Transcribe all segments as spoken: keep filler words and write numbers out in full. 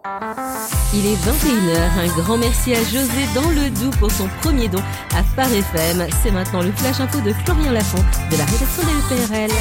Il est vingt et une heures, un grand merci à José dans le Doubs pour son premier don à Phare F M. C'est maintenant le Flash Info de Florian Lafont de la rédaction de l'E P R L.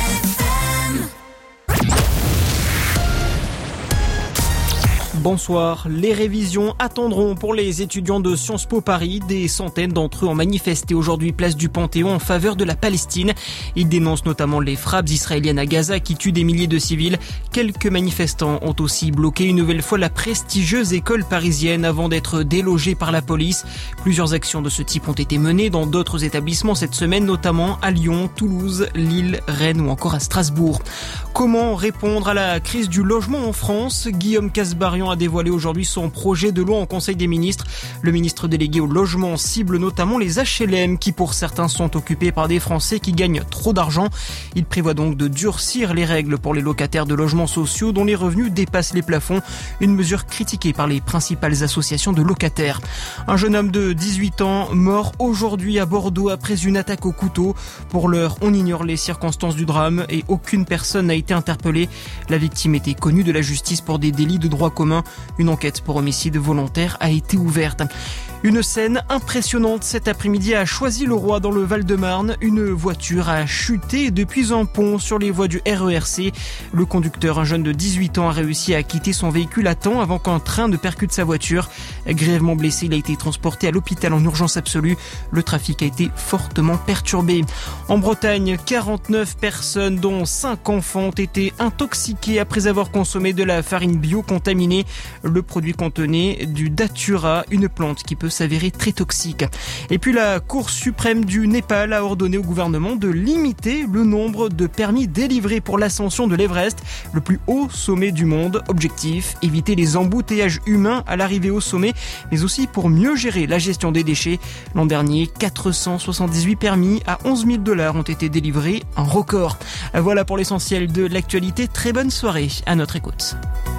Bonsoir. Les révisions attendront pour les étudiants de Sciences Po Paris. Des centaines d'entre eux ont manifesté aujourd'hui place du Panthéon en faveur de la Palestine. Ils dénoncent notamment les frappes israéliennes à Gaza qui tuent des milliers de civils. Quelques manifestants ont aussi bloqué une nouvelle fois la prestigieuse école parisienne avant d'être délogés par la police. Plusieurs actions de ce type ont été menées dans d'autres établissements cette semaine, notamment à Lyon, Toulouse, Lille, Rennes ou encore à Strasbourg. Comment répondre à la crise du logement en France ? Guillaume Kasbarian a dévoilé aujourd'hui son projet de loi en Conseil des ministres. Le ministre délégué au logement cible notamment les H L M qui pour certains sont occupés par des Français qui gagnent trop d'argent. Il prévoit donc de durcir les règles pour les locataires de logements sociaux dont les revenus dépassent les plafonds, une mesure critiquée par les principales associations de locataires. Un jeune homme de dix-huit ans mort aujourd'hui à Bordeaux après une attaque au couteau. Pour l'heure, on ignore les circonstances du drame et aucune personne n'a été interpellée. La victime était connue de la justice pour des délits de droit commun. Une enquête pour homicide volontaire a été ouverte. Une scène impressionnante cet après-midi à Choisy-le-Roi dans le Val-de-Marne. Une voiture a chuté depuis un pont sur les voies du R E R C. Le conducteur, un jeune de dix-huit ans, a réussi à quitter son véhicule à temps avant qu'un train ne percute sa voiture. Grièvement blessé, il a été transporté à l'hôpital en urgence absolue. Le trafic a été fortement perturbé. En Bretagne, quarante-neuf personnes, dont cinq enfants, ont été intoxiquées après avoir consommé de la farine bio contaminée. Le produit contenait du datura, une plante qui peut s'avérer très toxique. Et puis la Cour suprême du Népal a ordonné au gouvernement de limiter le nombre de permis délivrés pour l'ascension de l'Everest, le plus haut sommet du monde. Objectif, éviter les embouteillages humains à l'arrivée au sommet, mais aussi pour mieux gérer la gestion des déchets. L'an dernier, quatre cent soixante-dix-huit permis à onze mille dollars ont été délivrés, un record. Voilà pour l'essentiel de l'actualité. Très bonne soirée à notre écoute.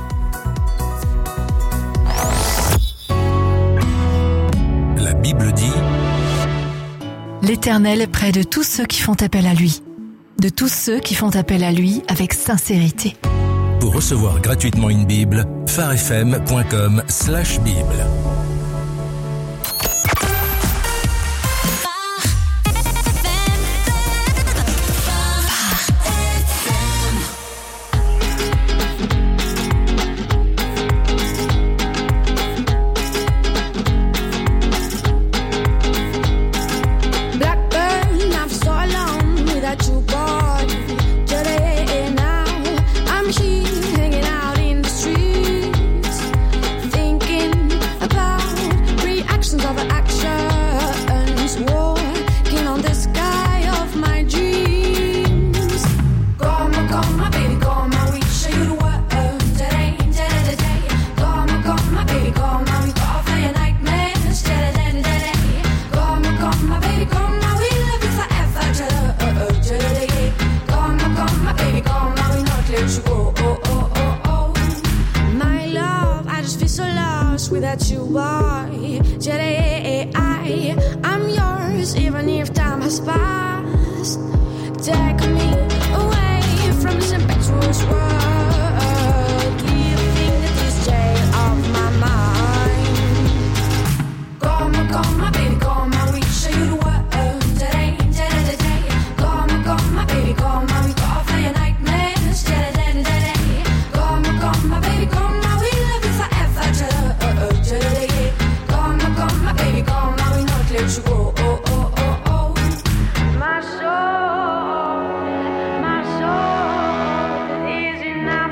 La Bible dit: L'Éternel est près de tous ceux qui font appel à lui, de tous ceux qui font appel à lui avec sincérité. Pour recevoir gratuitement une Bible, pharefm point com slash Bible. Without you, boy, Jedi, I'm yours, even if time has passed. Take me away from this impetuous world, living in this jail of my mind. Come, come, my baby, come, we show you the world. Jedi, Jedi, Jedi, come, come, my baby, come, we go off for your nightmares. Jedi, Jedi, Jedi, come, come, my baby, come, we love you forever. Jedi, come, come, my baby, come, I will not let you go. Oh, oh, oh, oh. My soul, my soul is in now.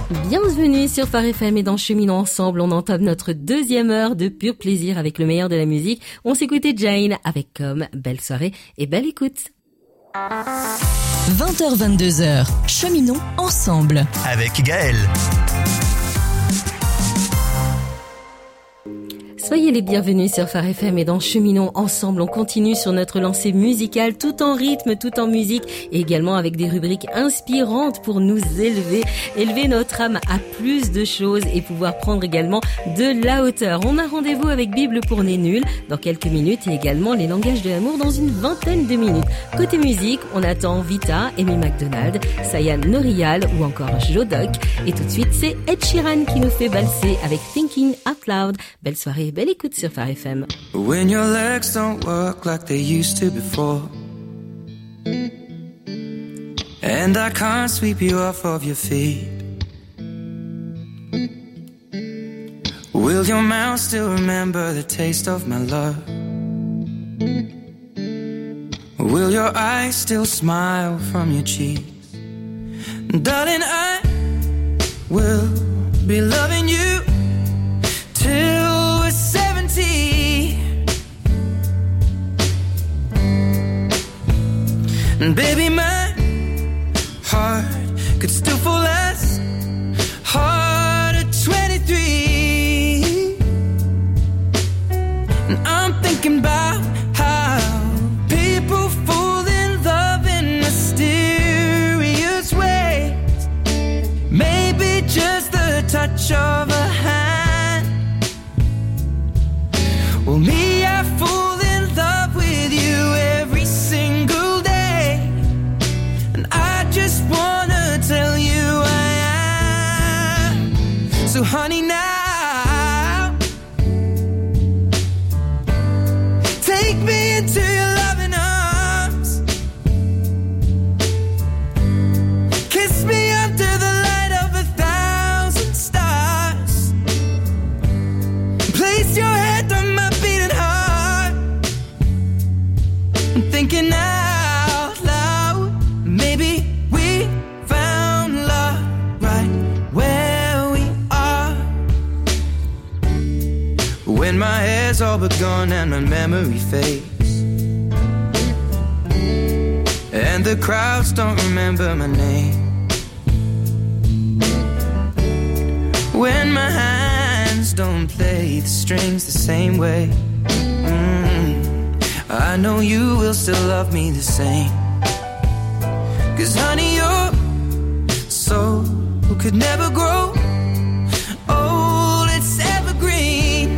Bienvenue sur Phare F M et dans Cheminons Ensemble, on entame notre deuxième heure de pur plaisir avec le meilleur de la musique. On s'écoutait Jane avec Comme, belle soirée et belle écoute. vingt heures vingt-deux heures, Cheminons Ensemble Avec Gaël. Soyez les bienvenus sur Phare F M et dans Cheminons Ensemble. On continue sur notre lancée musicale, tout en rythme, tout en musique et également avec des rubriques inspirantes pour nous élever, élever notre âme à plus de choses et pouvoir prendre également de la hauteur. On a rendez-vous avec Bible pour les nuls dans quelques minutes et également les langages de l'amour dans une vingtaine de minutes. Côté musique, on attend Vita, Amy McDonald, Sayan Norial ou encore Jodoc. Et tout de suite, c'est Ed Sheeran qui nous fait valser avec Thinking Out Loud. Belle soirée. Belle écoute sur Phare F M. When your legs don't work like they used to before, and I can't sweep you off of your feet, will your mouth still remember the taste of my love? Will your eyes still smile from your cheeks? Darling, I will be loving you till we're seventy. And baby, my heart could still fall as hard at twenty-three. And I'm thinking about how people fall in love in mysterious ways. Maybe just the touch of a hand. Well, me, I fall in love with you every single day, and I just wanna tell you I am. So honey, now take me into your loving arms, kiss me under the light of a thousand stars, place your head on my thinking out loud. Maybe we found love right where we are. When my hair's all but gone and my memory fades, and the crowds don't remember my name, when my hands don't play the strings the same way, I know you will still love me the same. 'Cause honey, your soul could never grow old, it's evergreen.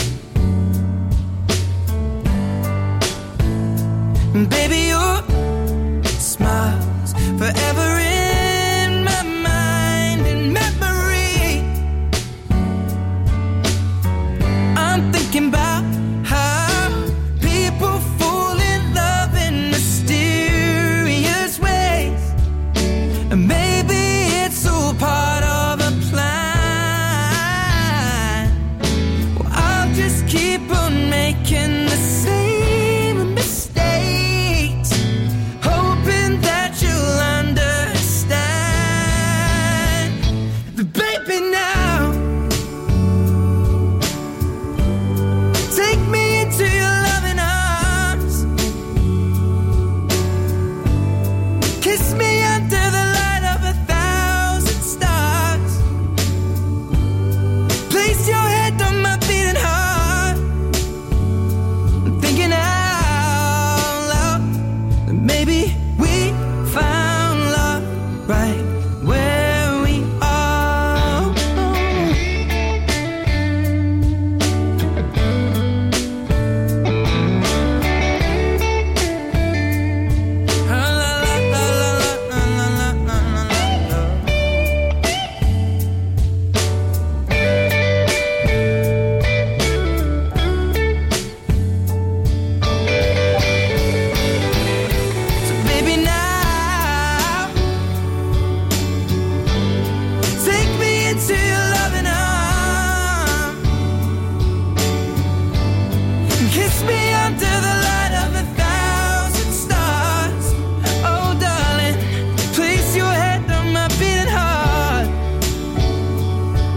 And baby, your smile's forever in my mind and memory. I'm thinking about how people fall in love in mysterious ways, and maybe it's all part of a plan. Well, I'll just keep on making the same mistakes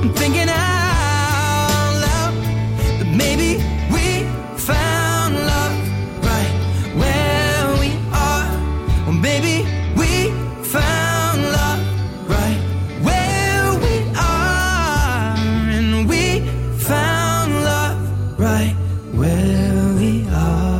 I'm thinking out loud that maybe we found love right where we are. Or maybe we found love right where we are. And we found love right where we are.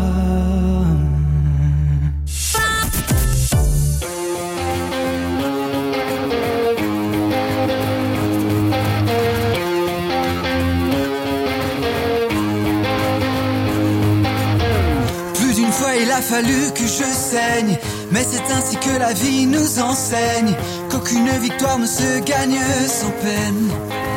Il a fallu que je saigne, mais c'est ainsi que la vie nous enseigne qu'aucune victoire ne se gagne sans peine.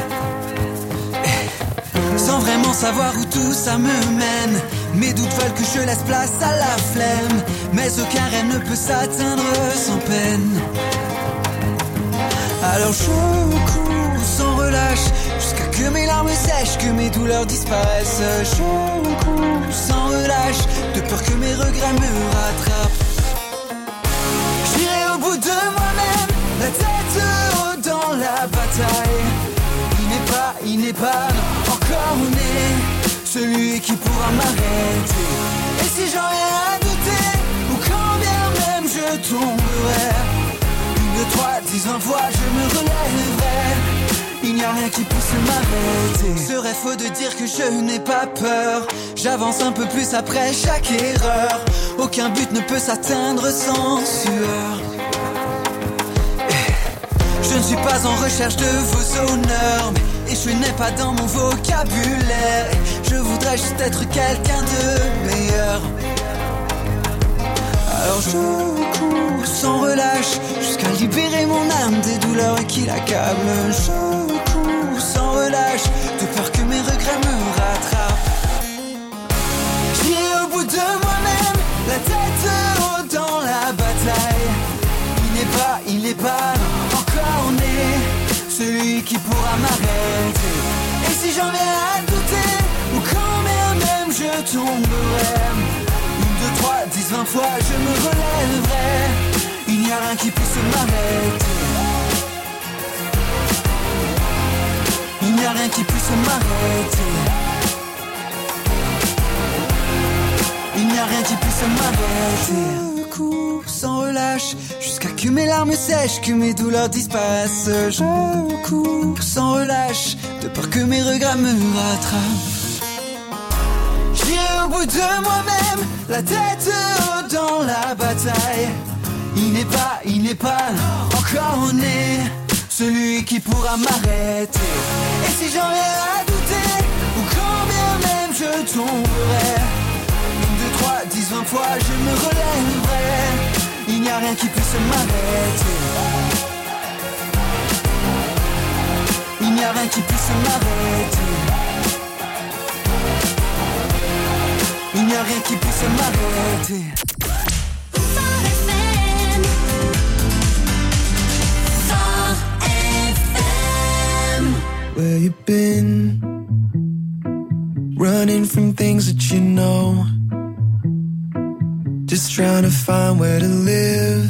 Sans vraiment savoir où tout ça me mène, mes doutes veulent que je laisse place à la flemme, mais aucun rêve ne peut s'atteindre sans peine. Alors je cours sans relâche jusqu'à que mes larmes sèchent, que mes douleurs disparaissent. Je cours sans relâche, de peur que mes regrets me rattrapent. J'irai au bout de moi-même, la tête haute dans la bataille. Il n'est pas, il n'est pas, non, encore né, celui qui pourra m'arrêter. Et si j'en ai à douter, ou quand bien même je tomberai, une, deux, trois, dix, vingt fois je me relèverai. Il n'y a rien qui puisse m'arrêter. Serait faux de dire que je n'ai pas peur. J'avance un peu plus après chaque erreur. Aucun but ne peut s'atteindre sans sueur. Je ne suis pas en recherche de vos honneurs, mais échouer n'est pas dans mon vocabulaire. Je voudrais juste être quelqu'un de meilleur. Alors je cours sans relâche jusqu'à libérer mon âme des douleurs qui l'accablent. Je cours sans relâche, de peur que mes regrets me rattrapent. J'irai au bout de moi-même, la tête haute dans la bataille. Il n'est pas, il n'est pas encore né, celui qui pourra m'arrêter. Et si j'en ai à douter, ou quand bien même je tomberai, une, deux, trois, dix, vingt fois je me relèverai. Il n'y a rien qui puisse m'arrêter. Il n'y a rien qui puisse m'arrêter. Il n'y a rien qui puisse m'arrêter. Je cours sans relâche jusqu'à que mes larmes sèchent, que mes douleurs disparaissent. Je cours sans relâche, de peur que mes regrets me rattrapent. J'irai au bout de moi-même, la tête haute dans la bataille. Il n'est pas, il n'est pas encore né, celui qui pourra m'arrêter. Et si j'en ai à douter, ou quand bien même je tomberai, une, deux, trois, dix, vingt fois je me relèverai. Il n'y a rien qui puisse m'arrêter. Il n'y a rien qui puisse m'arrêter. Il n'y a rien qui puisse m'arrêter. Where you been? Running from things that you know. Just trying to find where to live,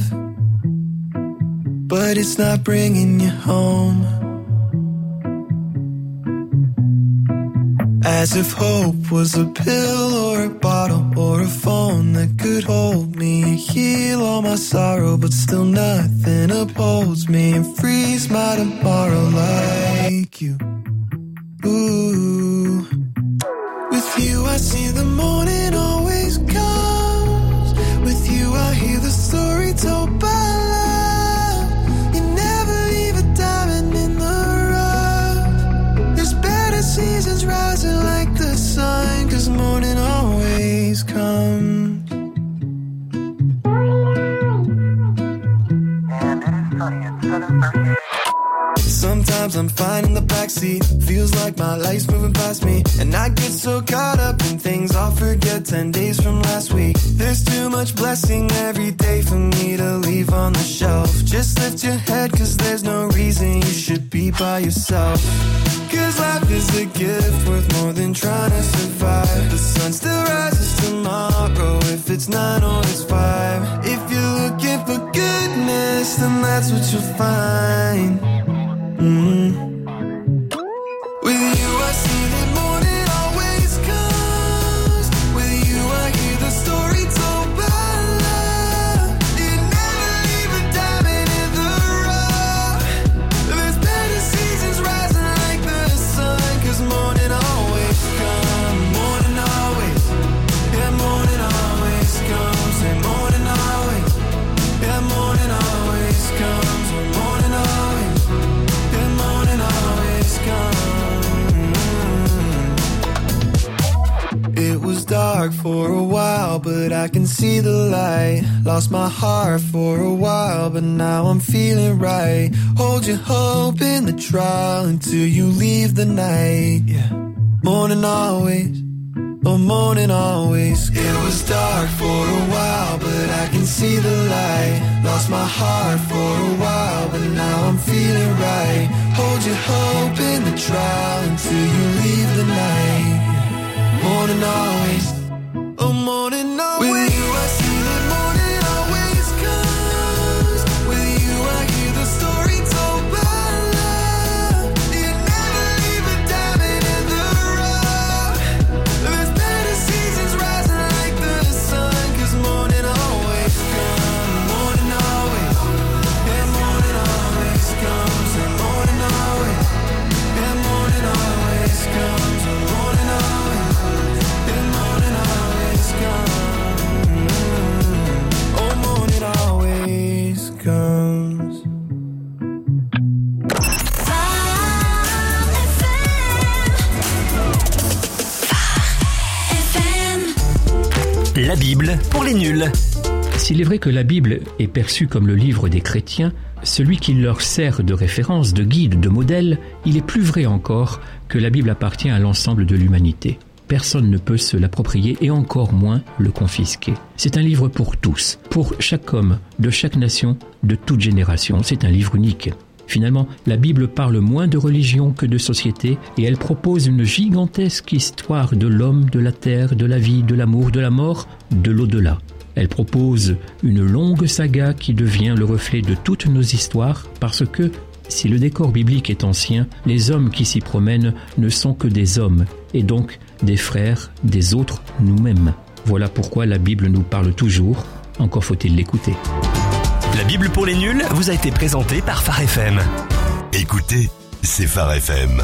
but it's not bringing you home. As if hope was a pill or a bottle or a phone that could hold me and heal all my sorrow, but still nothing upholds me and frees my tomorrow like you. Ooh. With you I see the morning always comes. With you I hear the story told by love. You never leave a diamond in the rough. There's better seasons rising like the sun, 'cause morning always comes. Sometimes I'm fine in the backseat, feels like my life's moving past me, and I get so caught up in things I'll forget ten days from last week. There's too much blessing every day for me to leave on the shelf. Just lift your head, 'cause there's no reason you should be by yourself. 'Cause life is a gift worth more than trying to survive. The sun still rises tomorrow, if it's nine or it's five. If you're looking for goodness, then that's what you'll find. Mm-hmm. dark for a while, but I can see the light. Lost my heart for a while, but now I'm feeling right. Hold your hope in the trial until you leave the night. Yeah, morning always, oh morning always. It was dark for a while, but I can see the light. Lost my heart for a while, but now I'm feeling right. Hold your hope in the trial until you leave the night. Morning always, oh morning always. With you I see that morning always comes. With you I hear the story told by love. You never leave a diamond in the rough. There's better seasons rising like the sun. Cause morning always comes. Morning always, yeah morning always comes. And morning always, yeah morning always comes. And morning always, yeah morning always comes. Oh morning always comes. La Bible pour les nuls. S'il est vrai que la Bible est perçue comme le livre des chrétiens, celui qui leur sert de référence, de guide, de modèle, il est plus vrai encore que la Bible appartient à l'ensemble de l'humanité. Personne ne peut se l'approprier et encore moins le confisquer. C'est un livre pour tous, pour chaque homme, de chaque nation, de toute génération. C'est un livre unique. Finalement, la Bible parle moins de religion que de société et elle propose une gigantesque histoire de l'homme, de la terre, de la vie, de l'amour, de la mort, de l'au-delà. Elle propose une longue saga qui devient le reflet de toutes nos histoires parce que, si le décor biblique est ancien, les hommes qui s'y promènent ne sont que des hommes et donc des frères des autres nous-mêmes. Voilà pourquoi la Bible nous parle toujours, encore faut-il l'écouter. La Bible pour les nuls vous a été présentée par Phare F M. Écoutez, c'est Phare F M.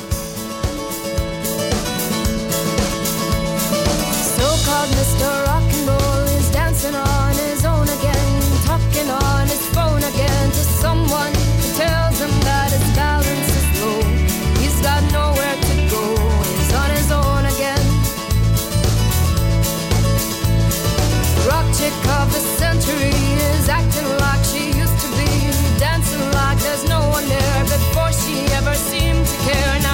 So-called Mister Rock and Roll is dancing on his own again, talking on his phone again to someone who tells him that his balance is low. He's got nowhere to go, he's on his own again. Rock chick of the century is acting like she used to be, dancing like there's no one there before she ever seemed to care. Now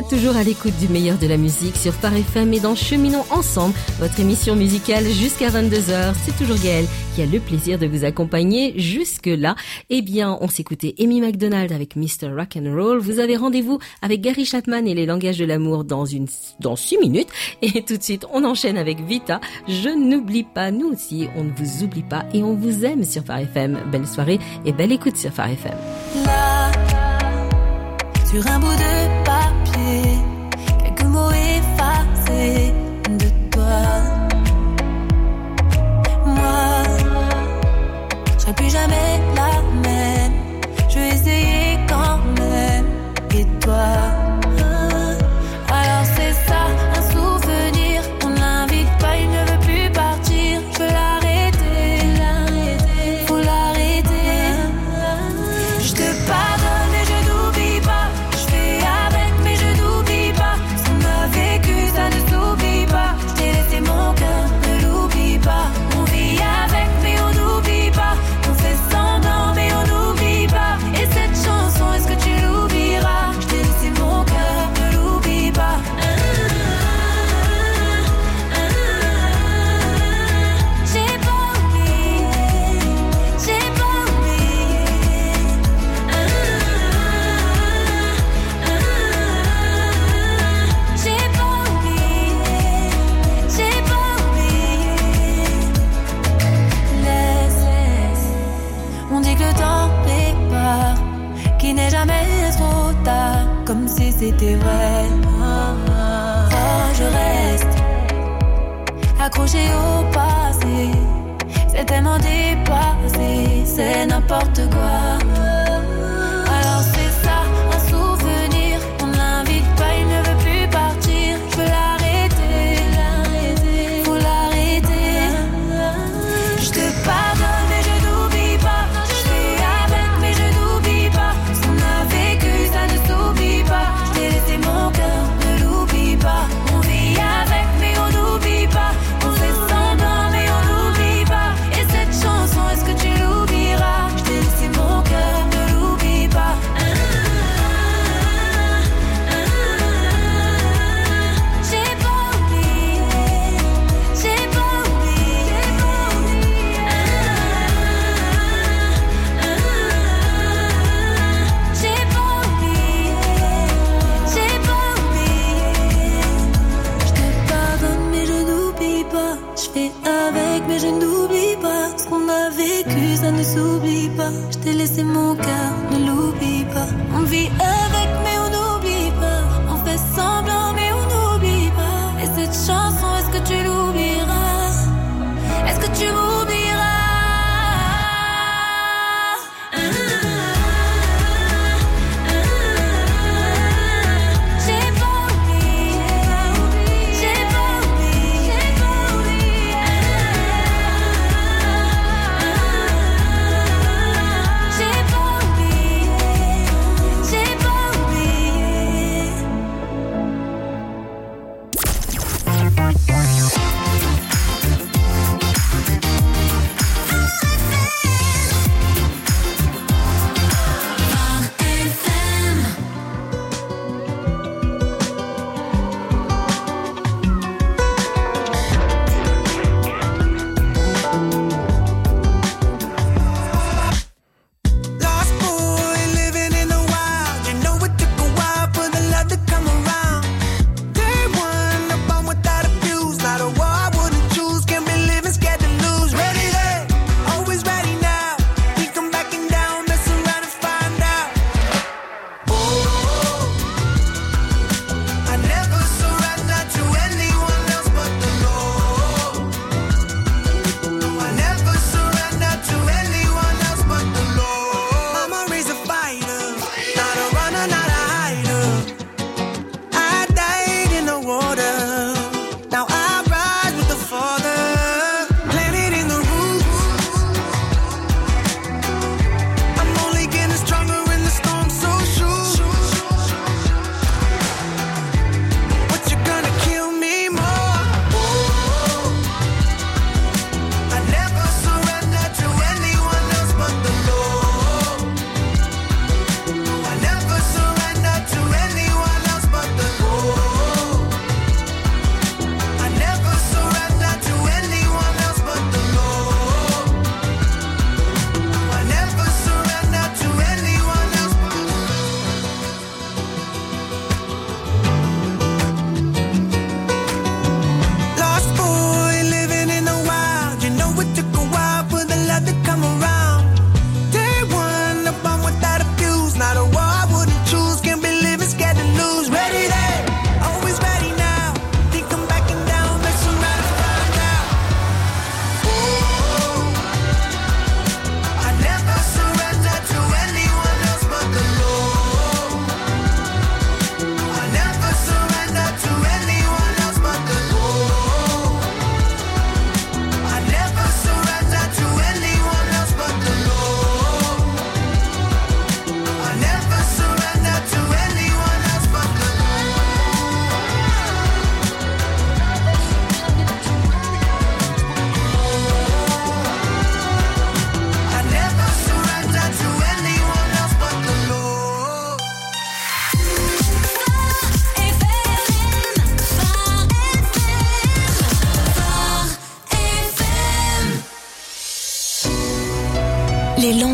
êtes toujours à l'écoute du meilleur de la musique sur Phare F M et dans Cheminons ensemble, votre émission musicale jusqu'à vingt-deux heures. C'est toujours Gaëlle qui a le plaisir de vous accompagner jusque-là. Eh bien, on s'écoutait Amy McDonald avec mister Rock'n'Roll. Vous avez rendez-vous avec Gary Chapman et les langages de l'amour dans une, dans six minutes. Et tout de suite, on enchaîne avec Vita. Je n'oublie pas, nous aussi, on ne vous oublie pas et on vous aime sur Phare F M. Belle soirée et belle écoute sur Phare F M. Là, sur un bout de papier, quelques mots effacés de toi. Moi, je serai plus jamais la même. Je vais essayer quand même. Et toi, alors c'est ça, un souvenir. On l'invite pas, il ne veut plus partir. Je veux l'arrêter, l'arrêter, faut l'arrêter. Je te pardonne et je n'oublie pas. Je fais avec mais je n'oublie pas. Ce qu'on a vécu, ça ne s'oublie pas. Je t'ai laissé mon cœur, ne l'oublie pas. On vit avec mais on n'oublie pas. On fait semblant mais on n'oublie pas. Et cette chanson, est-ce que tu l'oublieras? Je t'ai laissé mon cœur, ne l'oublie pas. J'ai pas oublié, j'ai pas oublié. J'ai pas oublié, j'ai pas oublié. Laisse, laisse. On dit que le temps prépare, qu'il n'est jamais trop tard, comme si c'était vrai. Oh, je reste accroché au passé, c'est tellement dépassé, c'est n'importe quoi. Alors c'est ça, un souvenir, on l'invite pas, il ne veut plus partir. Je veux l'arrêter, l'arrêter, faut l'arrêter. Je te pardonne et je n'oublie pas. Je fais avec mais je n'oublie pas. Ce qu'on a vécu, ça ne s'oublie pas. Je t'ai laissé mon cœur, ne l'oublie pas. On vit avec mais on n'oublie pas. On fait semblant mais on n'oublie pas. Et cette chanson, est-ce que tu l'oublieras? Je t'ai laissé mon cœur, ne l'oublie pas. J'ai pas oublié, j'ai pas oublié. J'ai pas oublié, j'ai pas oublié. Je te pardonne mais je n'oublie pas. Je fais avec mais je n'oublie pas. Ce qu'on a vécu ça ne s'oublie pas. Je t'ai laissé mon cœur, ne l'oublie pas. On vit avec mais on n'oublie pas. On fait semblant mais on n'oublie pas. Et cette chanson, est-ce que tu l'oublieras? Est-ce que tu m'oublieras? J'ai pas oublié, j'ai pas oublié, j'ai pas oublié. J'ai pas oublié,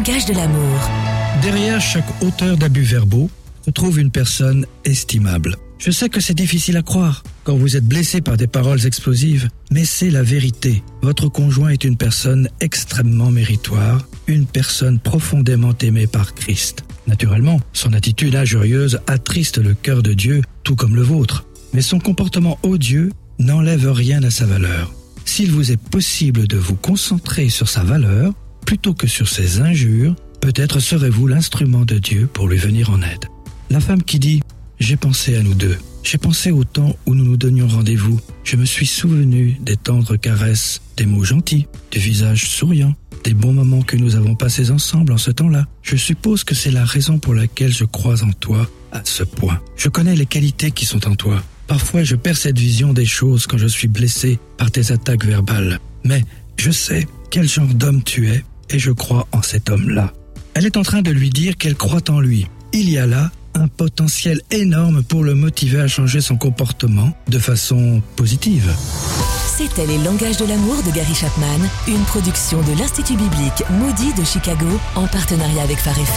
langage de l'amour. Derrière chaque auteur d'abus verbaux se trouve une personne estimable. Je sais que c'est difficile à croire quand vous êtes blessé par des paroles explosives, mais c'est la vérité. Votre conjoint est une personne extrêmement méritoire, une personne profondément aimée par Christ. Naturellement, son attitude injurieuse attriste le cœur de Dieu, tout comme le vôtre. Mais son comportement odieux n'enlève rien à sa valeur. S'il vous est possible de vous concentrer sur sa valeur, plutôt que sur ses injures, peut-être serez-vous l'instrument de Dieu pour lui venir en aide. La femme qui dit « J'ai pensé à nous deux, j'ai pensé au temps où nous nous donnions rendez-vous, je me suis souvenu des tendres caresses, des mots gentils, du visage souriant, des bons moments que nous avons passés ensemble en ce temps-là. Je suppose que c'est la raison pour laquelle je crois en toi à ce point. Je connais les qualités qui sont en toi. Parfois, je perds cette vision des choses quand je suis blessé par tes attaques verbales. Mais je sais quel genre d'homme tu es et je crois en cet homme-là. » Elle est en train de lui dire qu'elle croit en lui. Il y a là un potentiel énorme pour le motiver à changer son comportement de façon positive. C'était Les Langages de l'amour de Gary Chapman, une production de l'Institut biblique Moody de Chicago en partenariat avec Phare F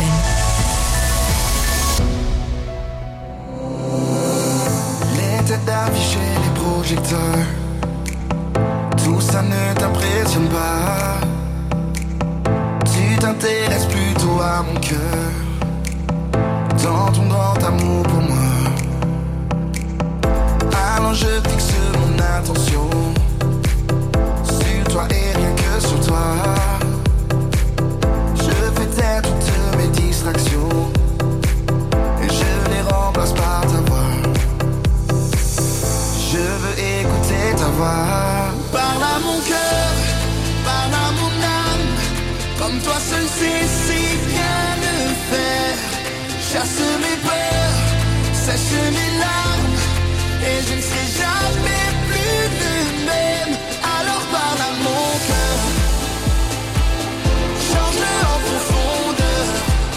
M. Les têtes d'afficher les projecteurs, tout ça ne t'impressionne pas. Tu t'intéresses plutôt à mon cœur, dans ton grand amour pour moi. Alors je fixe mon attention sur toi et rien que sur toi. Je fais taire toutes mes distractions et je les remplace par ta voix. Je veux écouter ta voix. Parle à mon cœur, parle à mon âme, comme toi seul sais si bien le faire. Chasse mes peurs, sèche mes larmes, et je ne serai jamais plus le même. Alors parle à mon cœur, change-le en profondeur.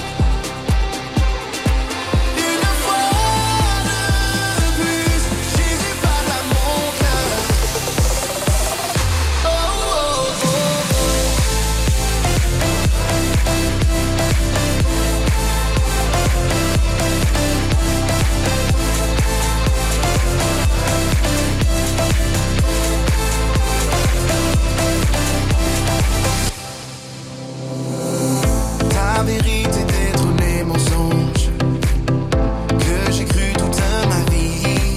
Une fois de plus, Jésus parle à mon cœur. Oh oh oh oh. Ta vérité détrône les mensonges que j'ai cru toute ma vie.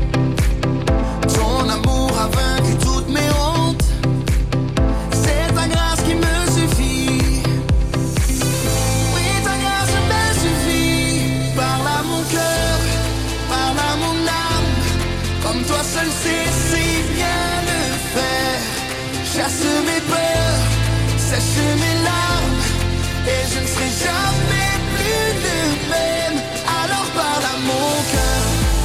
Ton amour a vaincu toutes mes hontes, c'est ta grâce qui me suffit. Oui, ta grâce me suffit. Parle à mon cœur, parle à mon âme, comme toi seul sais si bien le faire. Chasse mes peurs, sèche mes larmes, et je ne serai jamais plus le même. Alors parle à mon cœur,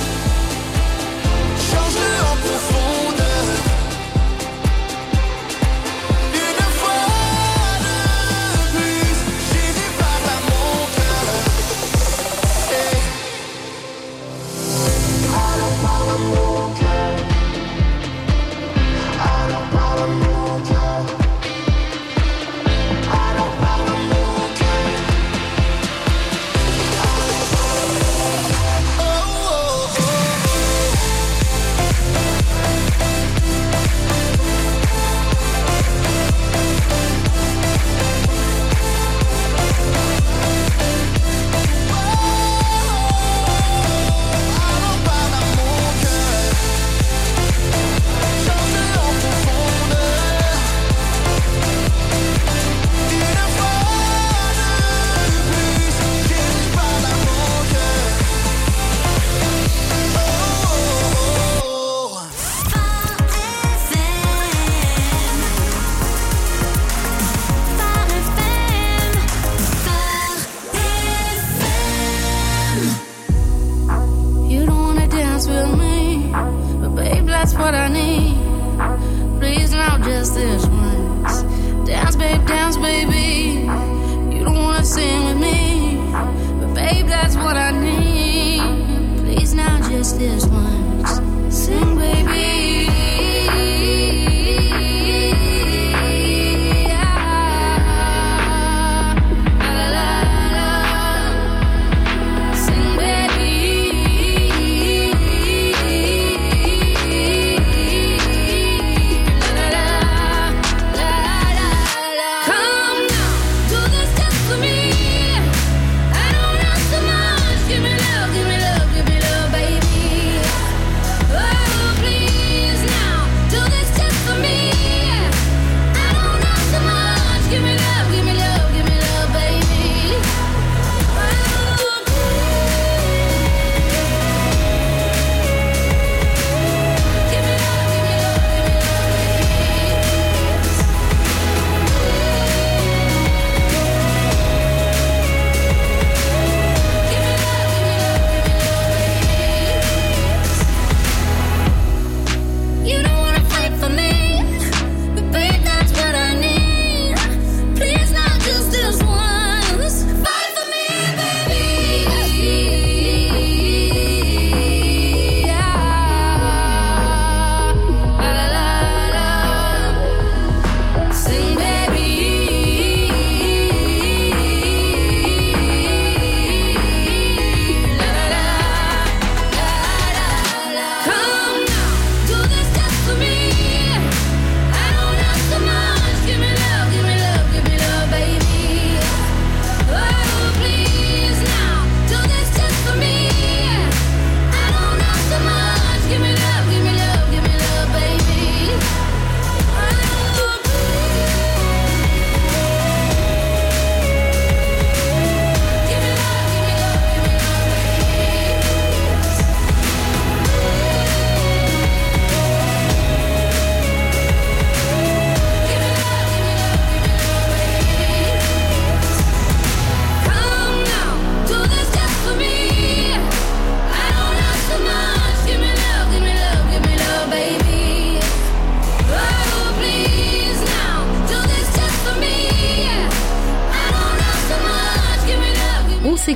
change-le en profondeur. Une fois de plus, Jésus parle à mon cœur. Hey. Alors parle à mon cœur, alors parle à mon cœur.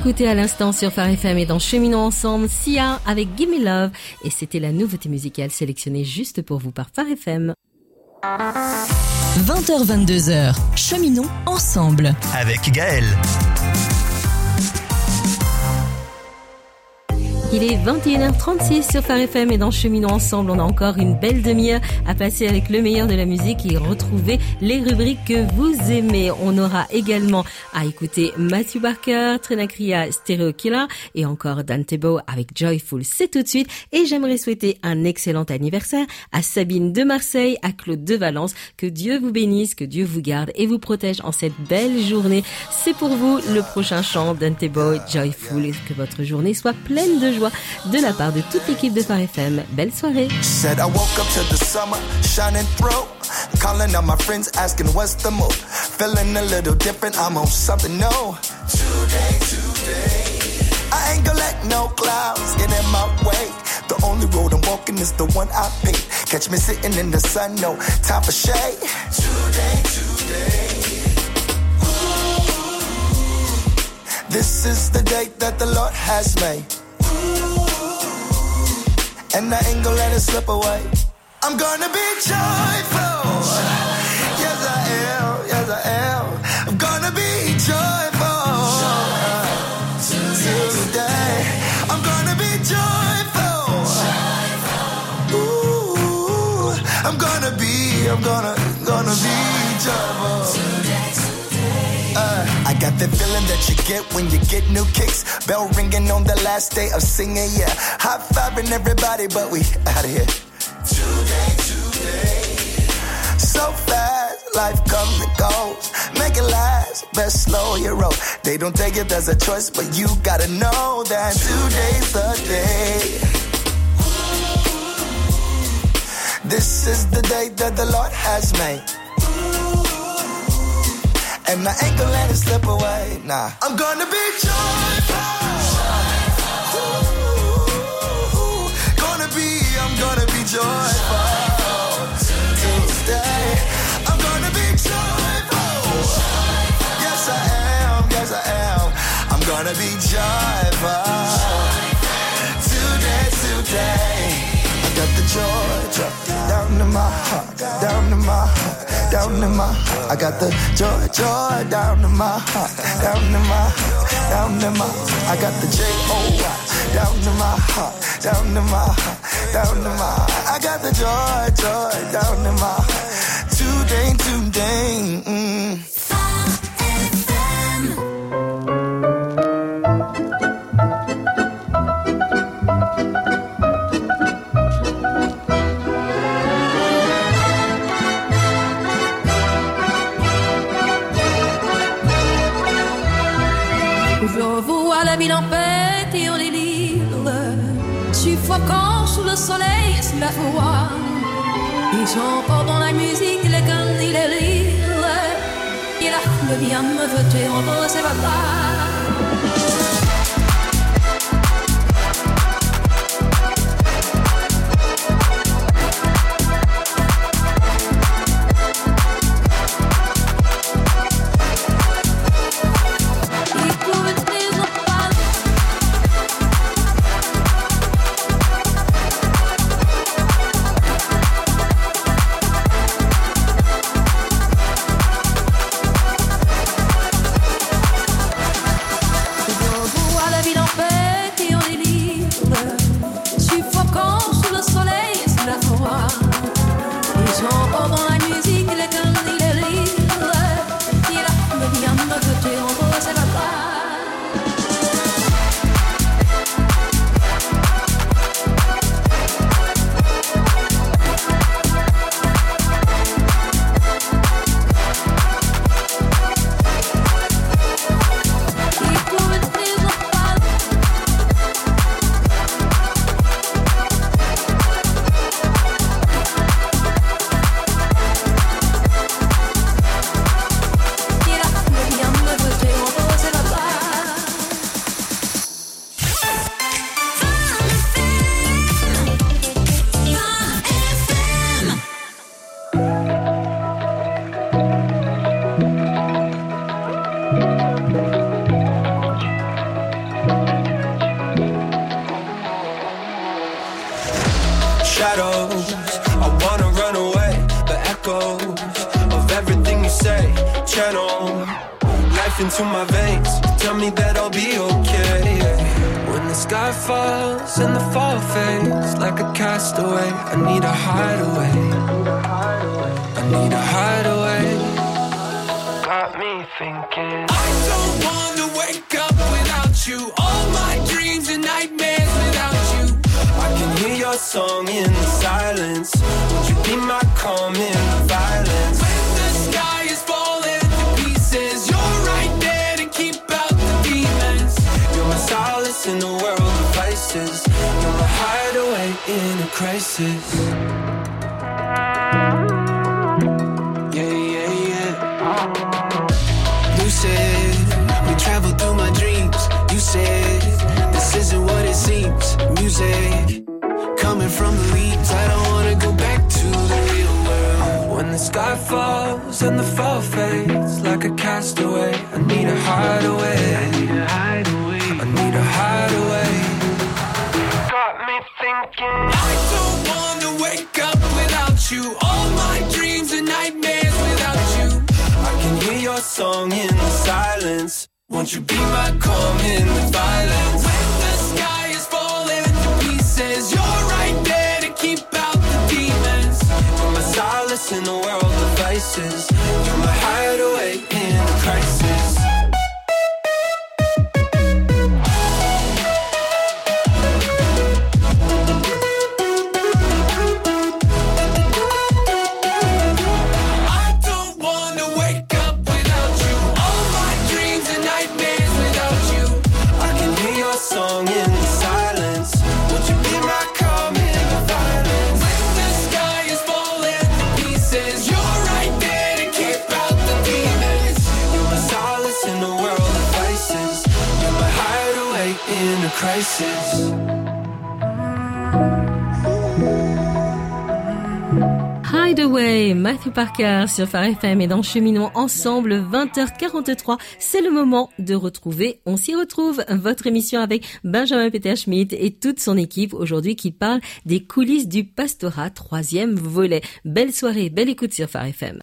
écouté à l'instant sur Phare F M et dans Cheminons ensemble, Sia avec Give Me Love. Et c'était la nouveauté musicale sélectionnée juste pour vous par Phare F M. vingt heures vingt-deux heures, Cheminons ensemble. Avec Gaël. Il est vingt et une heures trente-six sur Phare F M et dans Cheminons ensemble, on a encore une belle demi-heure à passer avec le meilleur de la musique et retrouver les rubriques que vous aimez. On aura également à écouter Matthew Barker, Trinacria, Stereo Killer et encore Dan Tebow avec Joyful. C'est tout de suite et j'aimerais souhaiter un excellent anniversaire à Sabine de Marseille, à Claude de Valence. Que Dieu vous bénisse, que Dieu vous garde et vous protège en cette belle journée. C'est pour vous le prochain chant Dan Tebow, Joyful. Que votre journée soit pleine de joie de la part de toute l'équipe de Phare F M. Belle soirée. Said I woke up to the summer shining through, calling on my friends asking what's the move, feeling a little different, I'm on something new. Today, today, I ain't gonna let no clouds get in my way. The only road I'm walking is the one I pick. Catch me sitting in the sun, no time for shade. Today, today, this is the day that the Lord has made, and I ain't gonna let it slip away. I'm gonna be joyful. Yes I am, yes I am. I'm gonna be joyful. Today, I'm gonna be joyful. Ooh, I'm gonna be, I'm gonna, gonna be joyful. Uh, I got the feeling that you get when you get new kicks. Bell ringing on the last day of singing, yeah. High-fiving everybody, but we out of here. Today, today. So fast, life comes and goes. Make it last, best slow your roll. They don't take it as a choice, but you gotta know that today's the day. This is the day that the Lord has made, and I ain't gonna let it slip away, nah. I'm gonna be joyful. Ooh, gonna be, I'm gonna be joyful. Tuesday, I'm gonna be joyful. Yes I am, yes I am. I'm gonna be joyful. Today, today, I got the joy, joy down in my heart, down in my heart, down in my heart. I got the joy, joy down in my heart, down in my heart, down in my heart. I got the J O Y down in my heart, down in my heart, down in my heart. I got the joy, joy down in my heart. Today, today, mm. La ville en paix et en délire, suffocant sous le soleil et sous la foi. Ils chantent dans la musique, les cannes et les rires. Et la foule vient me voter entre ses batailles. echoes of everything you say. Channel life into my veins, tell me that I'll be okay. When the sky falls and the fall fades like a castaway, I need a hideaway. I need a hideaway. Got me thinking I don't wanna wake up without you. All my dreams and nightmares without you. I can hear your song in the silence. Would you be my calm in the violence? When the sky is falling to pieces, you're right there to keep out the demons. You're my solace in a world of vices. You're my hideaway in a crisis. Yeah, yeah, yeah. You said we traveled through my dreams. You said this isn't what it seems. Music coming from the leaves. I don't wanna go back to the real world. When the sky falls and the fall fades like a castaway, I need a hideaway. I need a hideaway. I need a hideaway. Got me thinking I don't wanna wake up without you. All my dreams and nightmares without you. I can hear your song in the silence. Won't you be my calm in the violence? When the sky is falling to pieces, you're right there to keep out the demons. You're my solace in a world of vices. You're my hideaway in a crisis. I don't wanna wake up without you. All my dreams and nightmares without you. I can hear your song in the silence. Would you be my calm in the violence? When the sky is falling to pieces, you're right there to keep out the demons. You're my solace in a world of vices. You're my hideaway in a crisis. Hideaway, Matthew Parker sur Phare F M et dans Cheminons ensemble, vingt heures quarante-trois. C'est le moment de retrouver, on s'y retrouve, votre émission avec Benjamin Peter-Schmidt et toute son équipe aujourd'hui qui parle des coulisses du pastorat, troisième volet. Belle soirée, belle écoute sur Phare F M.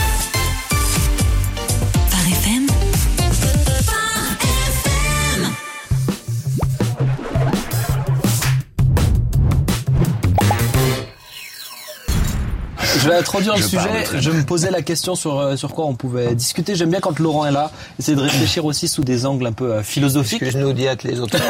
Phare F M. Je vais introduire le Je sujet. parle, Je me posais la question sur euh, sur quoi on pouvait discuter. J'aime bien quand Laurent est là, essayer de réfléchir aussi sous des angles un peu euh, philosophiques. Que je nous dis à les autres.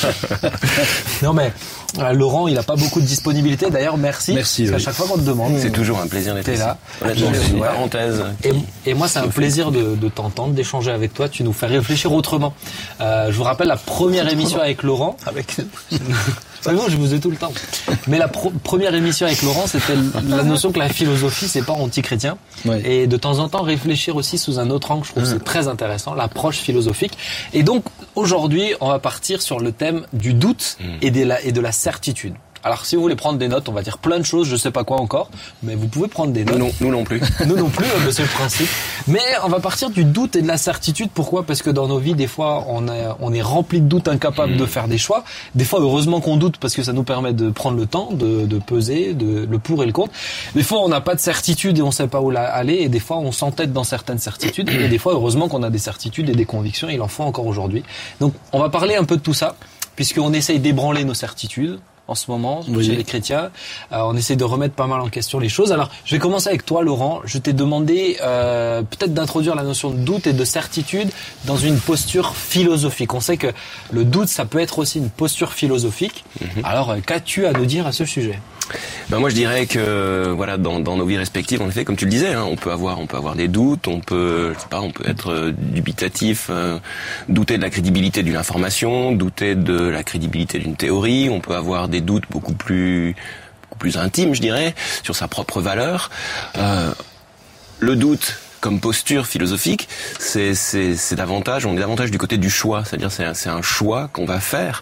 Non mais euh, Laurent, il a pas beaucoup de disponibilité. D'ailleurs, merci. Merci. Parce Oui. qu'à chaque fois qu'on te demande, C'est toujours un plaisir d'être t'es ici. là. Honnêtement, c'est une Ouais. parenthèse. Et, et moi, c'est un plaisir de, de t'entendre, d'échanger avec toi. Tu nous fais réfléchir autrement. Euh, je vous rappelle la première émission avec Laurent. Avec Ah non, je vous ai tout le temps. Mais la pro- première émission avec Laurent, c'était la notion que la philosophie, c'est pas anti-chrétien. Ouais. Et de temps en temps, réfléchir aussi sous un autre angle, je trouve que c'est très intéressant, l'approche philosophique. Et donc, aujourd'hui, on va partir sur le thème du doute et de la, et de la certitude. Alors, si vous voulez prendre des notes, on va dire plein de choses, je sais pas quoi encore, mais vous pouvez prendre des notes. Nous non, nous non plus. Nous non plus, euh, c'est le principe. Mais on va partir du doute et de la certitude. Pourquoi ? Parce que dans nos vies, des fois, on est, on est rempli de doutes, incapable de faire des choix. Des fois, heureusement qu'on doute parce que ça nous permet de prendre le temps, de, de peser, de, le pour et le contre. Des fois, on n'a pas de certitude et on sait pas où la- aller. Et des fois, on s'entête dans certaines certitudes. Et des fois, heureusement qu'on a des certitudes et des convictions. Il en faut encore aujourd'hui. Donc, on va parler un peu de tout ça, puisqu'on essaye d'ébranler nos certitudes en ce moment, Oui. chez les chrétiens. Euh, on essaie de remettre pas mal en question les choses. Alors, je vais commencer avec toi, Laurent. Je t'ai demandé euh, peut-être d'introduire la notion de doute et de certitude dans une posture philosophique. On sait que le doute, ça peut être aussi une posture philosophique. Mhm. Alors, euh, qu'as-tu à nous dire à ce sujet ? Ben moi je dirais que voilà dans, dans nos vies respectives en effet comme tu le disais hein, on peut avoir on peut avoir des doutes, on peut je sais pas on peut être euh, dubitatif, euh, douter de la crédibilité d'une information, douter de la crédibilité d'une théorie, on peut avoir des doutes beaucoup plus beaucoup plus intimes je dirais sur sa propre valeur. Euh, le doute comme posture philosophique, c'est, c'est, c'est davantage, on est davantage du côté du choix, c'est-à-dire c'est un, c'est un choix qu'on va faire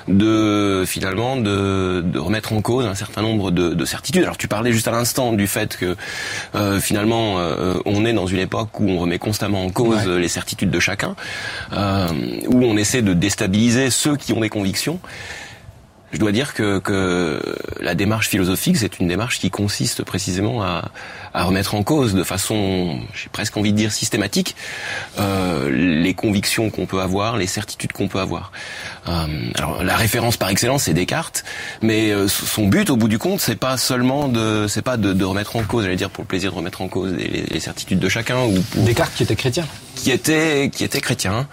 de finalement de, de remettre en cause un certain nombre de, de certitudes. Alors tu parlais juste à l'instant du fait que euh, finalement euh, on est dans une époque où on remet constamment en cause ouais. les certitudes de chacun, euh, où on essaie de déstabiliser ceux qui ont des convictions. je dois dire que, que la démarche philosophique, c'est une démarche qui consiste précisément à, à remettre en cause de façon, j'ai presque envie de dire systématique, euh, les convictions qu'on peut avoir, les certitudes qu'on peut avoir. Euh, alors la référence par excellence, c'est Descartes, mais euh, son but, au bout du compte, c'est pas seulement de, c'est pas de, de remettre en cause, j'allais dire pour le plaisir de remettre en cause les, les certitudes de chacun, ou pour, Descartes qui était chrétien, qui était, qui était chrétien,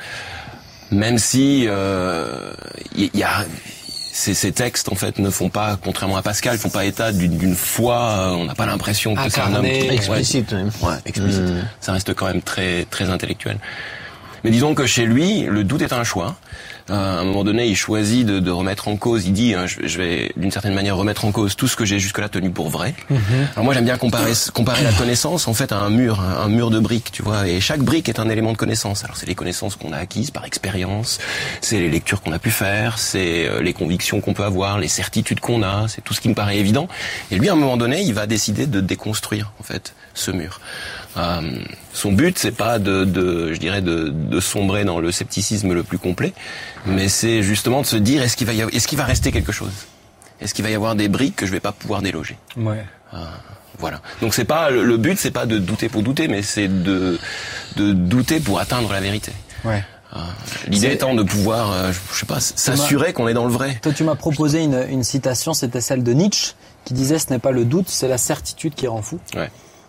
même si euh, y, y a Ces, ces textes, en fait, ne font pas, contrairement à Pascal, font pas état d'une, d'une foi. Euh, on n'a pas l'impression que c'est un homme qui, explicite. Ouais, ouais explicite. Mmh. Ça reste quand même très, très intellectuel. Mais disons que chez lui, le doute est un choix. Euh, à un moment donné, il choisit de, de remettre en cause. Il dit, hein, je, je vais d'une certaine manière remettre en cause tout ce que j'ai jusque-là tenu pour vrai. Mmh. Alors moi, j'aime bien comparer, comparer la connaissance en fait à un mur, un, un mur de briques, tu vois. Et chaque brique est un élément de connaissance. Alors c'est les connaissances qu'on a acquises par expérience, c'est les lectures qu'on a pu faire, c'est euh, les convictions qu'on peut avoir, les certitudes qu'on a. C'est tout ce qui me paraît évident. Et lui, à un moment donné, il va décider de déconstruire en fait ce mur. Euh, son but, c'est pas de, de je dirais, de, de sombrer dans le scepticisme le plus complet, mais c'est justement de se dire est-ce qu'il va y avoir, est-ce qu'il va rester quelque chose, est-ce qu'il va y avoir des briques que je vais pas pouvoir déloger. Ouais. Euh, voilà. Donc c'est pas le, le but, c'est pas de douter pour douter, mais c'est de de douter pour atteindre la vérité. Ouais. Euh, l'idée c'est... étant de pouvoir, euh, je sais pas, s'assurer qu'on est dans le vrai. Toi, tu m'as proposé une, une citation, c'était celle de Nietzsche, qui disait ce n'est pas le doute, c'est la certitude qui rend fou. Ouais.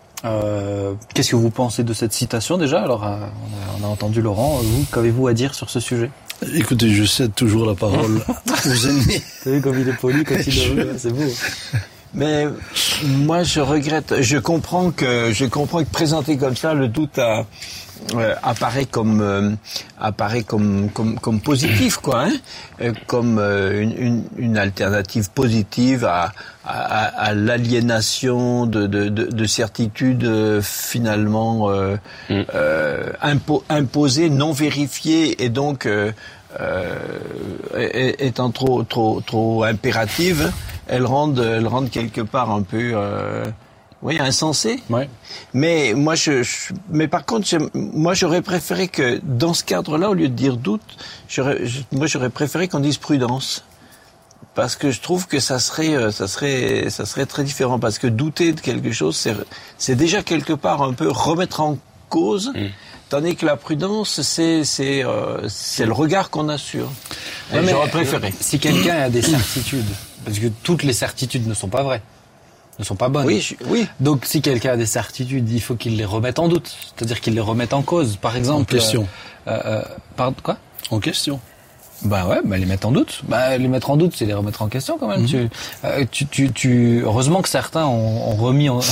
Euh, qu'est-ce que vous pensez de cette citation déjà ? Alors, euh, on, a, on a entendu Laurent. Vous, qu'avez-vous à dire sur ce sujet ? Écoutez, je cède toujours la parole aux ennemis. Vous savez comme il est poli quand il le c'est beau. Mais moi, je regrette. Je comprends que je comprends que présenté comme ça, le doute a, euh, apparaît comme euh, apparaît comme comme comme positif, quoi, hein, euh, comme euh, une, une une alternative positive à à, à l'aliénation de de de, de certitudes euh, finalement euh, mm. euh, impo, imposées, non vérifiées, et donc euh, euh, étant trop trop trop impératives, elles rendent elles rendent quelque part un peu euh, oui, insensé. Ouais. Mais moi, je, je mais par contre, je, moi, j'aurais préféré que dans ce cadre-là, au lieu de dire doute, j'aurais, je, moi, j'aurais préféré qu'on dise prudence, parce que je trouve que ça serait, ça serait, ça serait très différent. Parce que douter de quelque chose, c'est, c'est déjà quelque part un peu remettre en cause, mmh. tandis que la prudence, c'est, c'est, euh, c'est le regard qu'on a sur. Ouais, mais j'aurais préféré. Si quelqu'un a des certitudes, parce que toutes les certitudes ne sont pas vraies. Ne sont pas bonnes. Oui, je, oui. Donc, si quelqu'un a des certitudes, il faut qu'il les remette en doute. C'est-à-dire qu'il les remette en cause. Par exemple. En question. Euh, euh, pardon, quoi? En question. Bah ouais, bah les mettre en doute. Bah les mettre en doute, c'est les remettre en question quand même. Mmh. Tu, euh, tu, tu, tu, heureusement que certains ont, ont remis en.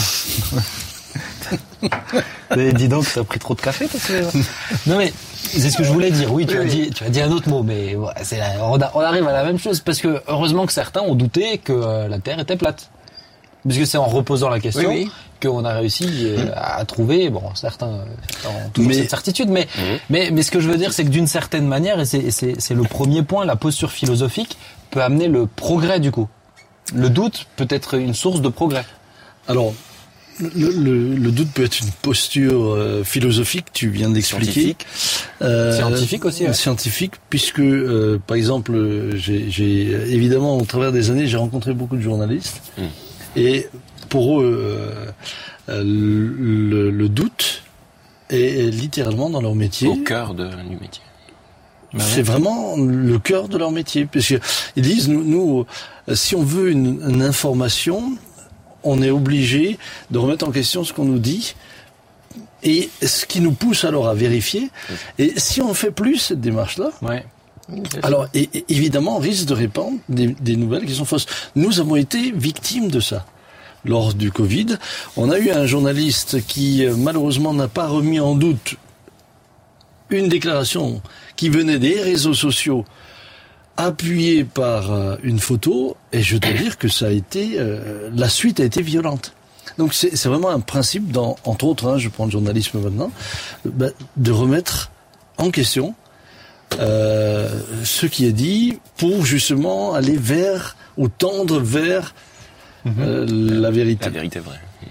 Dis donc, t'as pris trop de café parce que. Non mais c'est ce que je voulais dire. Oui, tu oui, as oui. dit, tu as dit un autre mot, mais ouais, c'est on, a, on arrive à la même chose parce que heureusement que certains ont douté que euh, la Terre était plate. Parce que c'est en reposant la question oui, oui. qu'on a réussi euh, à trouver, bon, certains, certains ont toujours mais, cette certitude, mais, mmh. mais, mais ce que je veux dire, c'est que d'une certaine manière, et c'est, et c'est, c'est le premier point, la posture philosophique peut amener le progrès du coup. Le doute peut être une source de progrès. Alors, le, le, le doute peut être une posture euh, philosophique, tu viens d'expliquer. Scientifique, euh, scientifique aussi. Ouais. Scientifique, puisque, euh, par exemple, j'ai, j'ai, évidemment, au travers des années, j'ai rencontré beaucoup de journalistes. Mmh. Et pour eux, euh, le, le doute est littéralement dans leur métier. Au cœur de, du métier. C'est vraiment le cœur de leur métier. Parce que ils disent, nous, nous si on veut une, une information, on est obligé de remettre en question ce qu'on nous dit. Et ce qui nous pousse alors à vérifier. Et si on fait plus cette démarche-là, ouais. alors, et, et, évidemment, on risque de répandre des, des nouvelles qui sont fausses. Nous avons été victimes de ça. Lors du Covid, on a eu un journaliste qui, malheureusement, n'a pas remis en doute une déclaration qui venait des réseaux sociaux, appuyée par euh, une photo, et je dois dire que ça a été, euh, la suite a été violente. Donc, c'est, c'est vraiment un principe, dans, entre autres, hein, je prends le journalisme maintenant, bah, de remettre en question Euh, ce qui est dit pour justement aller vers ou tendre vers euh, la vérité. La vérité vraie.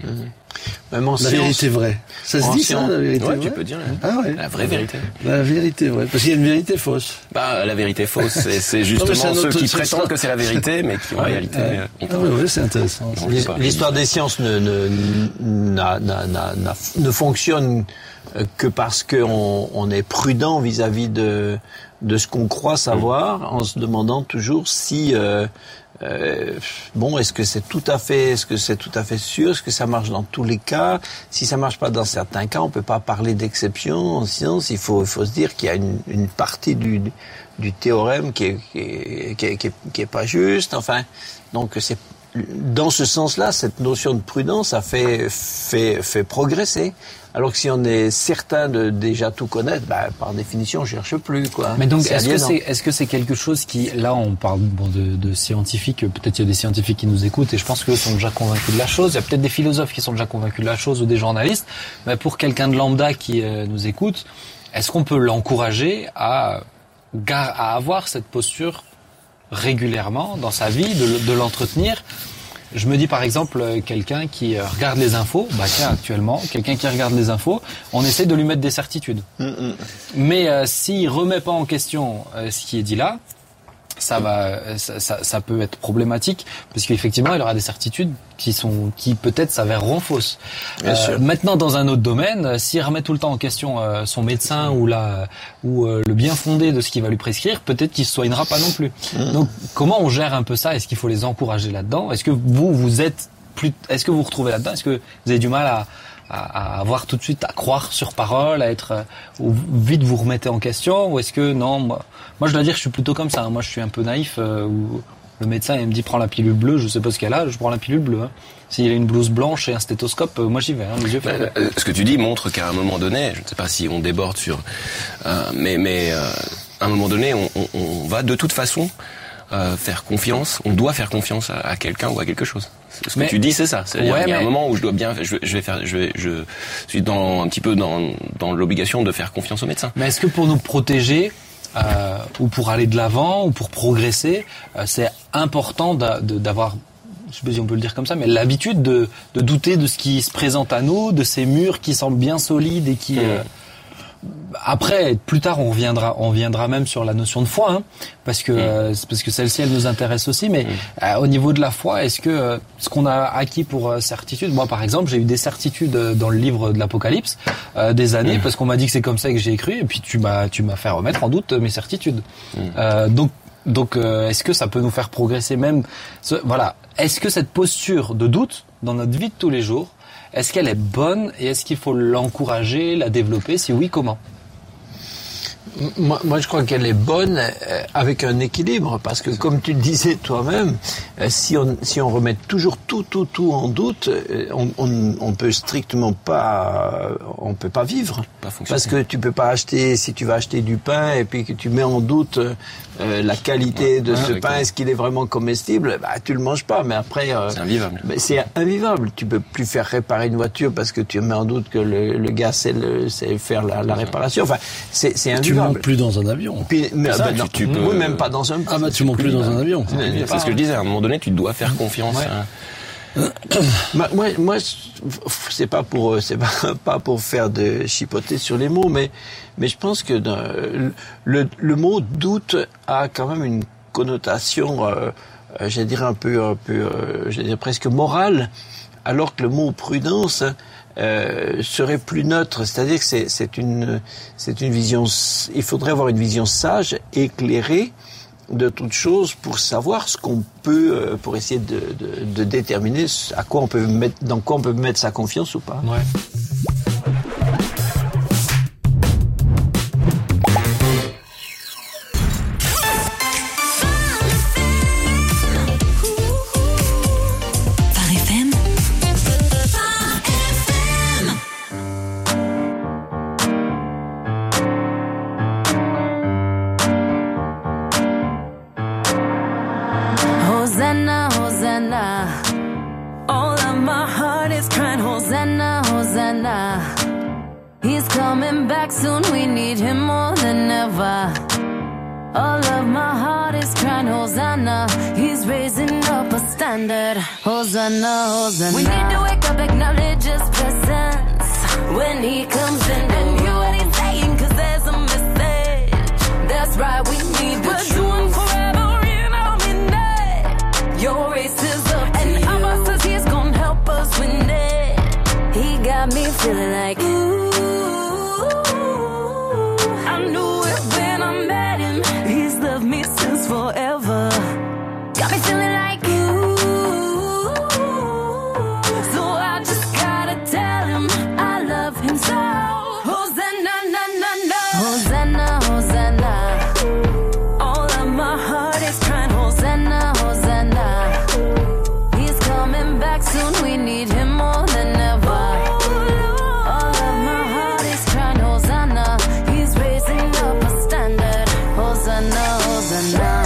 Même en la science, vérité vraie. Ça se en dit ça, science, la vérité Ouais, vraie tu peux dire. Ah ouais. La vraie vérité. La vérité vraie. Parce qu'il y a une vérité fausse. Bah, la vérité fausse, c'est, c'est Non, justement mais c'est un ceux autre- qui c'est prétendent ça. que c'est la vérité, mais qui en Ouais. réalité Ouais. euh, ont Ah tort. ouais, ouais, c'est intéressant. Non, je sais pas. l'histoire des sciences ne, ne, n'a- n'a- n'a- n'a- ne fonctionne que parce qu'on on est prudent vis-à-vis de, de ce qu'on croit savoir, en se demandant toujours si euh, euh, bon, est-ce que c'est tout à fait, est-ce que c'est tout à fait sûr, est-ce que ça marche dans tous les cas? Si ça marche pas dans certains cas, on peut pas parler d'exception en science. Il faut, il faut se dire qu'il y a une, une partie du, du théorème qui est, qui est, qui est, qui est, qui est pas juste. Enfin, donc c'est dans ce sens-là, cette notion de prudence a fait fait fait progresser. Alors que si on est certain de déjà tout connaître, bah, par définition, on cherche plus, quoi. Mais donc, C'est est-ce que aliénant. c'est, est-ce que c'est quelque chose qui, là, on parle bon, de, de scientifiques, peut-être il y a des scientifiques qui nous écoutent et je pense qu'eux sont déjà convaincus de la chose. Il y a peut-être des philosophes qui sont déjà convaincus de la chose ou des journalistes. Mais pour quelqu'un de lambda qui euh, nous écoute, est-ce qu'on peut l'encourager à, gar- à avoir cette posture régulièrement dans sa vie, de, de l'entretenir? Je me dis par exemple euh, quelqu'un qui euh, regarde les infos, bah tiens actuellement, quelqu'un qui regarde les infos, on essaie de lui mettre des certitudes. Mm-mm. Mais euh, s'il remet pas en question euh, ce qui est dit là, ça va, ça, ça, ça peut être problématique parce qu'effectivement il aura des certitudes qui sont, qui peut-être s'avèreront fausses. Bien sûr. Maintenant dans un autre domaine, euh, s'il remet tout le temps en question euh, son médecin ou la, ou euh, le bien fondé de ce qu'il va lui prescrire, peut-être qu'il se soignera pas non plus. Mmh. Donc comment on gère un peu ça? Est-ce qu'il faut les encourager là-dedans? Est-ce que vous vous êtes plus, est-ce que vous vous retrouvez là-dedans? Est-ce que vous avez du mal à à avoir tout de suite, à croire sur parole, à être, euh, ou vite vous remettez en question, ou est-ce que non, moi, moi je dois dire que je suis plutôt comme ça, hein. Moi je suis un peu naïf, euh, où le médecin il me dit prends la pilule bleue, je sais pas ce qu'elle a, je prends la pilule bleue, hein. S'il a une blouse blanche et un stéthoscope, euh, moi j'y vais, hein, les yeux fermés. Euh, ce que tu dis montre qu'à un moment donné, je ne sais pas si on déborde sur, euh, mais mais euh, à un moment donné, on, on, on va de toute façon euh, faire confiance, on doit faire confiance à, à quelqu'un ou à quelque chose. Ce que Mais- tu dis, c'est ça. C'est-à-dire Ouais, qu'il y a mais- un moment où je dois bien, je, je vais faire, je, vais, je suis dans un petit peu dans, dans l'obligation de faire confiance au médecin. Mais est-ce que pour nous protéger, euh, ou pour aller de l'avant, ou pour progresser, euh, c'est important d'a- de- d'avoir, je sais pas si on peut le dire comme ça, mais l'habitude de, de douter de ce qui se présente à nous, de ces murs qui semblent bien solides et qui... euh, après, plus tard, on reviendra, on reviendra même sur la notion de foi, hein, parce que euh, c'est parce que celle-ci, elle nous intéresse aussi. Mais euh, au niveau de la foi, est-ce que euh, ce qu'on a acquis pour euh, certitude, moi par exemple, j'ai eu des certitudes euh, dans le livre de l'Apocalypse euh, des années, parce qu'on m'a dit que c'est comme ça que j'ai cru, et puis tu m'as, tu m'as fait remettre en doute mes certitudes. Euh, donc Donc, euh, est-ce que ça peut nous faire progresser même ce, Voilà. Est-ce que cette posture de doute dans notre vie de tous les jours, est-ce qu'elle est bonne et est-ce qu'il faut l'encourager, la développer? Si oui, comment? Moi, moi, je crois qu'elle est bonne euh, avec un équilibre, parce que comme tu le disais toi-même, euh, si on si on remet toujours tout tout tout en doute, euh, on, on on peut strictement pas euh, on peut pas vivre, Pas fonctionner. parce que tu peux pas acheter, si tu vas acheter du pain et puis que tu mets en doute euh, la qualité de Ouais, ce exactement. pain, est-ce qu'il est vraiment comestible, bah tu le manges pas, mais après euh, C'est invivable. mais c'est invivable. Tu peux plus faire réparer une voiture parce que tu mets en doute que le, le gars sait, le, sait faire la, la réparation. Enfin, c'est c'est Tu invivable. montes plus dans un avion. Puis, mais, Ça, ben tu- non, tu peux- oui, même pas dans un. Ah bah tu montes plus dans un avion. C'est C'est ce que je disais, à un moment donné, tu dois faire confiance. Ouais. à- Moi, moi, moi, c'est pas pour, c'est pas, pas pour faire de chipoter sur les mots, mais, mais je pense que dans, le, le mot doute a quand même une connotation, euh, euh, je dirais un peu, un peu, euh, je dirais presque morale, alors que le mot prudence euh, serait plus neutre. C'est-à-dire que c'est, c'est une, c'est une vision. Il faudrait avoir une vision sage, éclairée de toute chose pour savoir ce qu'on peut, euh, pour essayer de, de, de déterminer à quoi on peut mettre, dans quoi on peut mettre sa confiance ou pas. Ouais. Phare F M. Hosanna, Hosanna. All of my heart is crying, Hosanna, Hosanna. He's coming back soon, we need him more than ever. All of my heart is crying, Hosanna. He's raising up a standard. Hosanna, Hosanna. We need to wake up stop, acknowledge his presence when he comes in. And you what he's saying, cause there's a message. That's right, we need the truth. We're doing forever in our midnight. Your race is up to and you. And Abba says he's gonna help us win it. He got me feeling like, ooh, I knew it when I met him. He's loved me since forever. Got me feeling like you. So I just gotta tell him I love him so. Hosanna, na, na, na. Hosanna, Hosanna. All of my heart is crying, Hosanna, Hosanna. He's coming back soon, we need him more than ever. All of my heart is crying, Hosanna. He's raising up a standard. Hosanna, Hosanna.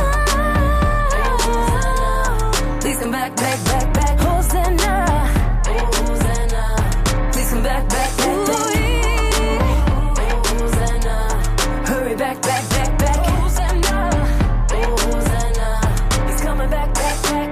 Please come back, back, back, back. Hosanna. Hosanna. Please come back, back, back, back. Hosanna. Hurry back, back, back, back. Hosanna. Hosanna. He's coming back, back, back.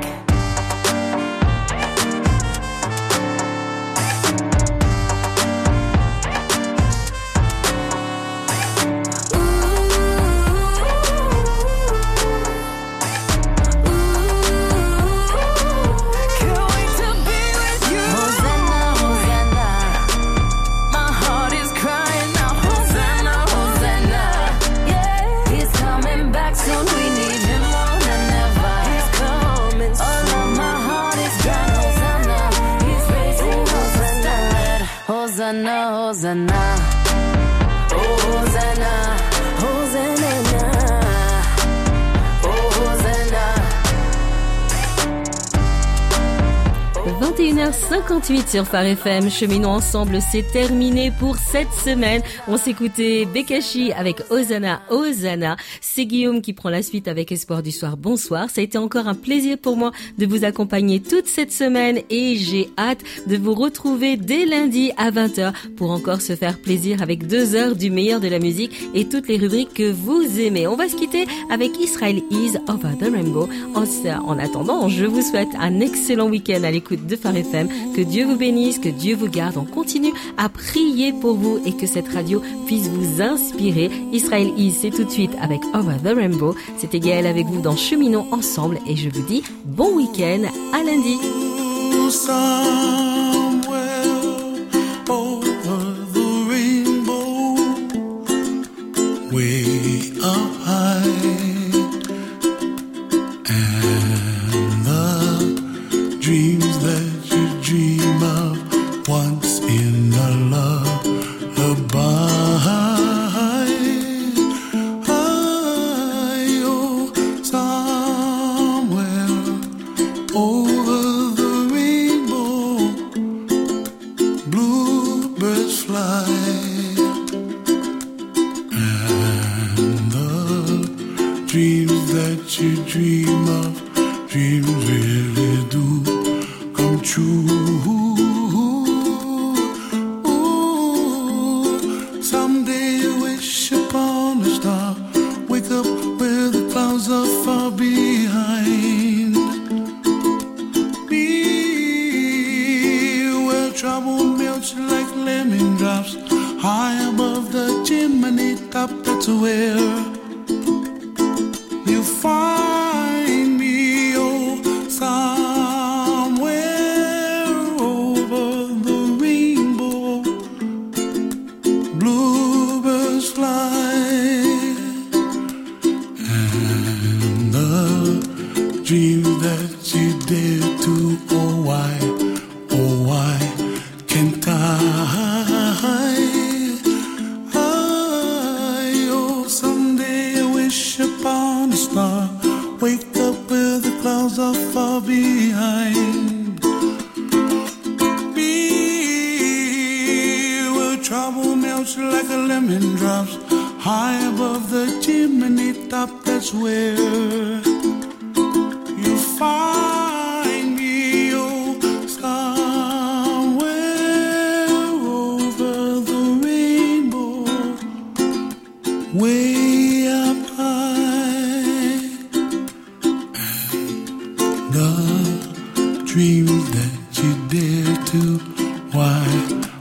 Hosanna, Hosanna, oh Hosanna, Hosanna, oh Hosanna. vingt et une heures cinquante-huit sur Phare F M. Cheminons ensemble, c'est terminé pour cette semaine. On s'écoutait Bekashi avec Hosanna, Hosanna. C'est Guillaume qui prend la suite avec Espoir du Soir. Bonsoir. Ça a été encore un plaisir pour moi de vous accompagner toute cette semaine et j'ai hâte de vous retrouver dès lundi à vingt heures pour encore se faire plaisir avec deux heures du meilleur de la musique et toutes les rubriques que vous aimez. On va se quitter avec Israel Is Over the Rainbow. En, en attendant, je vous souhaite un excellent week-end à l'écoute de Phare F M. Que Dieu vous bénisse, que Dieu vous garde. On continue à prier pour vous et que cette radio puisse vous inspirer. Israel Is, c'est tout de suite avec Over the Rainbow. C'était Gaëlle avec vous dans Cheminons ensemble et je vous dis bon week-end, à lundi. Dreams that you dream of once in a lullaby. I, oh, somewhere over the rainbow, bluebirds fly, and the dreams that you dream of, dreams really do come true. Ooh, someday you wish upon a star, wake up where the clouds are far behind. Be where trouble melts like lemon drops, high above the chimney top. That's where you find me, oh, somewhere over the rainbow, bluebirds fly, and the dreams that you dare to, oh why, oh why can't I? Upon a star, wake up where the clouds are far behind. Be where trouble melts like a lemon drops, high above the chimney top. That's where you find me, oh, somewhere over the rainbow, way up high, and the dreams that you dare to you? Why?